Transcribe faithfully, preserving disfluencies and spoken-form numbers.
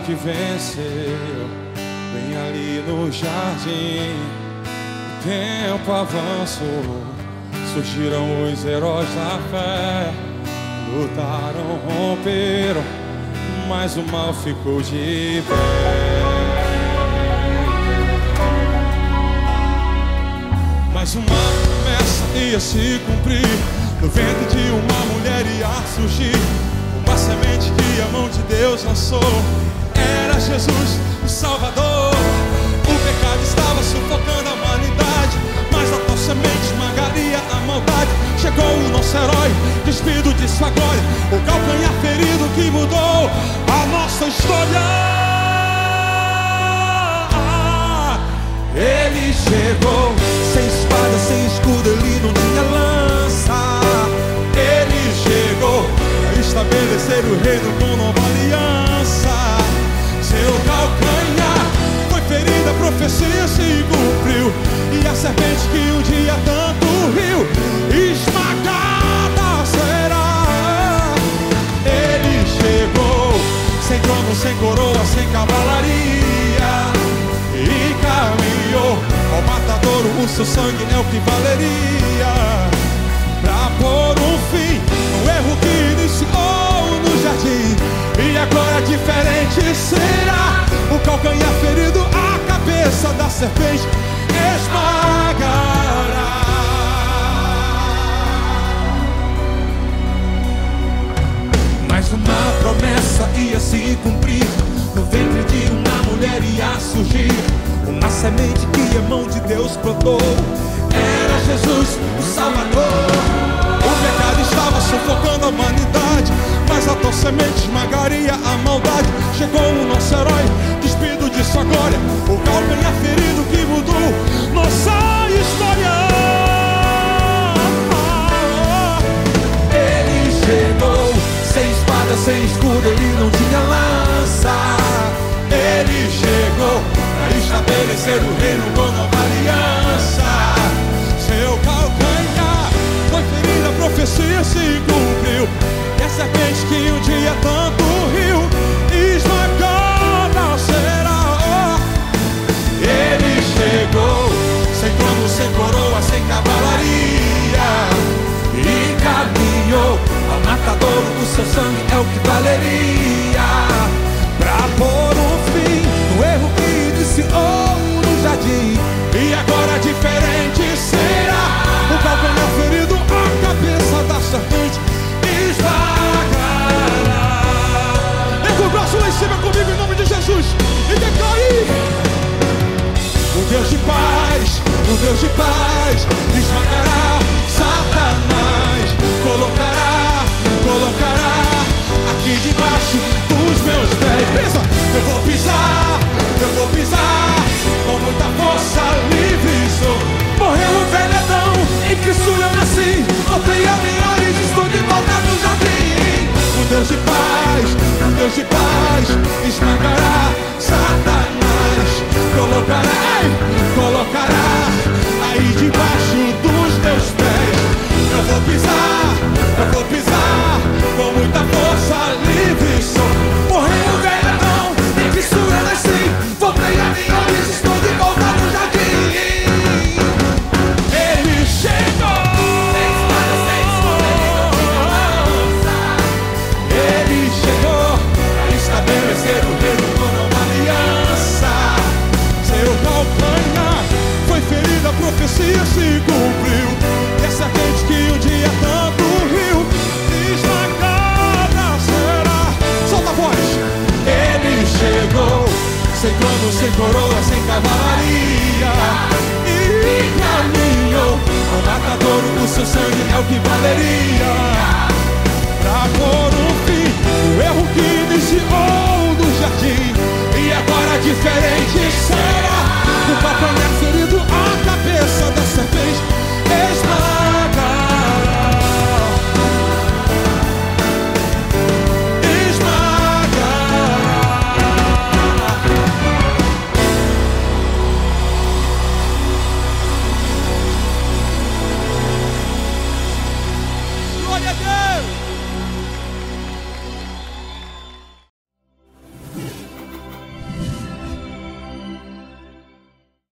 que venceu, bem ali no jardim. O tempo avançou, surgiram os heróis da fé, lutaram, romperam, mas o mal ficou de pé. Mas uma promessa ia se cumprir, no ventre de uma mulher ia surgir uma semente que a mão de Deus lançou. Era Jesus, o Salvador. O pecado estava sufocando a humanidade, mas a tua semente esmagaria a maldade. Chegou o nosso herói, despido de sua glória, o calcanhar ferido que mudou a nossa história. Ele chegou, sem espada, sem escudo, ele não tinha lança. Ele chegou a estabelecer o reino com nova aliança. Seu calcanhar foi ferida, a profecia se cumpriu, e a serpente que um dia tanto riu, esmagada será. Ele chegou, sem trono, sem coroa, sem cavalaria, e caminhou ao matadouro. O seu sangue é o que valeria pra pôr um fim no erro que iniciou no jardim. E agora diferente será. O calcanhar ferido, a cabeça da serpente esmagará. Mas uma promessa ia se cumprir, no ventre de uma mulher ia surgir uma semente que a mão de Deus plantou. Era Jesus, o Salvador. O pecado estava sufocando a humanidade, mas a tua semente esmagaria a maldade. Chegou o nosso herói, despido de sua glória, o calcanhar ferido que mudou nossa história. Ele chegou, sem espada, sem escudo, ele não tinha lança. Ele chegou para estabelecer o reino com nova aliança. Seu calcanhar foi ferida, a profecia se cumpriu, e a serpente que um dia tanto riu, esmagada será. Ele chegou, sem trono, sem coroa, sem cavalaria, e caminhou ao matadouro. O seu sangue é o que valeria pra pôr um fim no erro que iniciou no jardim. E agora diferente será. O calcanhar ferido, a cabeça da serpente esmagará. Erga o braço lá em cima comigo em nome de Jesus e declare: o Deus de paz, o Deus de paz esmagará Satanás. Colocará, colocará aqui debaixo dos meus pés. Pisa, eu vou pisar, eu vou pisar com muita força, livre sou. Morreu o velho Adão, em Cristo eu nasci, voltei a minha origem, estou de volta no jardim. O Deus de paz, o Deus de paz esmagará Satanás. Colocará, colocará aí debaixo dos meus pés. Eu vou pisar, eu vou pisar com muita força, livre sou. Morreu o velho Adão, em Cristo eu nasci, voltei a minha origem, estou de volta no jardim. Ele chegou, ele chegou a estabelecer o reino com nova aliança. Seu calcanhar foi ferido, a profecia se cumpriu, e a serpente que um dia tanto riu, esmagada será. Solta a voz. Ele chegou, sem trono, sem coroa, sem cavalaria, e caminhou ao matadouro. O seu sangue é o que valeria pra pôr um fim no erro que iniciou no jardim. E agora diferente será. O calcanhar ferido, a cabeça da serpente esmagará. Glória a Deus!